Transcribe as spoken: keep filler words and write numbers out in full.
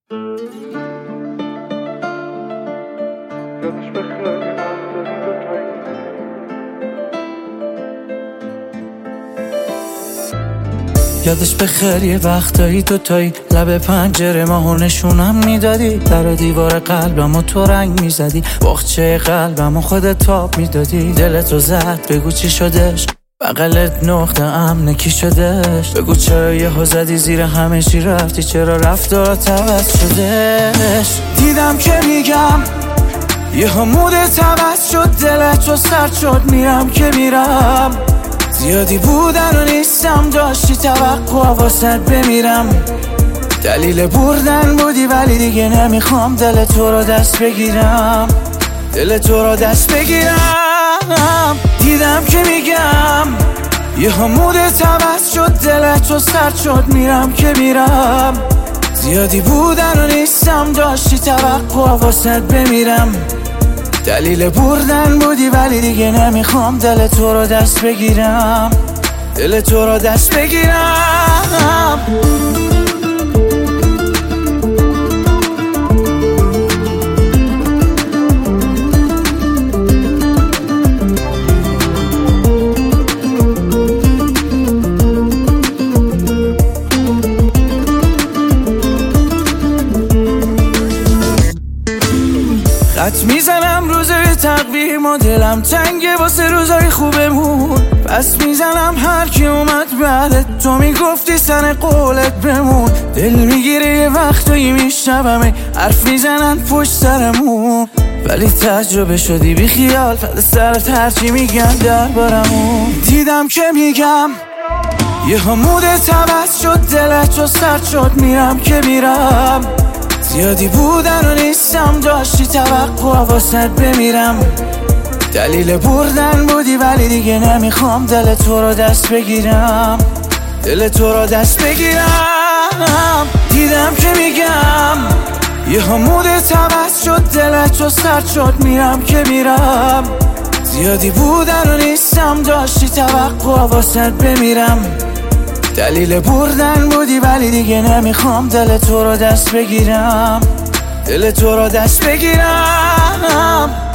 یادش بخیر یه وقتایی تو تایی لب پنجره ماهو نشونم میدادی، در دیوار قلبمو تو رنگ میزدی، باغچه قلبمو خودت تاب میدادی. دلتو زد بگو چی شدش، بغلت نقطه امنه کی شدش، بگو چرا یهو زدی زیر همه چی رفتی، چرا رفتارات عوض شدش. دیدم که میگم یهو مودت عوض شد، دلت رو سرد شد، میرم که میرم، زیادی بودن و نیستم، داشتی توقع واسد بمیرم، دلیل بردن بودی ولی دیگه نمیخوام دل تو رو دست بگیرم، دل تو رو دست بگیرم. دیدم که میگم یه مودت عوض شد، دلت رو سرد شد، میرم که میرم، زیادی بودن و نیستم، داشتی توقع واسد بمیرم، دلیل بردن بودی ولی دیگه نمیخوام دل تو رو دست بگیرم، دل تو رو دست بگیرم. خط میزنم روزای تقویم و دلم تنگه واسه روزای خوبمون، پس میزنم هر کی اومد بعدت، تو میگفتی سر قولت بمون، دل میگیره یه وقتایی میشنومه حرف میزنن پشت سرمون، ولی تجربه شدی بی خیال، فد سرت هرچی میگن دربارمون. دیدم که میگم یه مودت عوض شد، دلت رو سرد شد، میرم که میرم، زیادی بودن و نیستم، داشتی توقع واسد بمیرم، دلیل بردن بودی ولی دیگه نمیخوام دل تو رو دست بگیرم، دل تو رو دست بگیرم. دیدم که میگم یه مودت عوض شد، دلت رو سرد شد، میرم که میرم، زیادی بودن و نیستم، داشتی توقع واسد بمیرم، دلیل بردن بودی ولی دیگه نمیخوام دل تو رو دست بگیرم، دل تو رو دست بگیرم.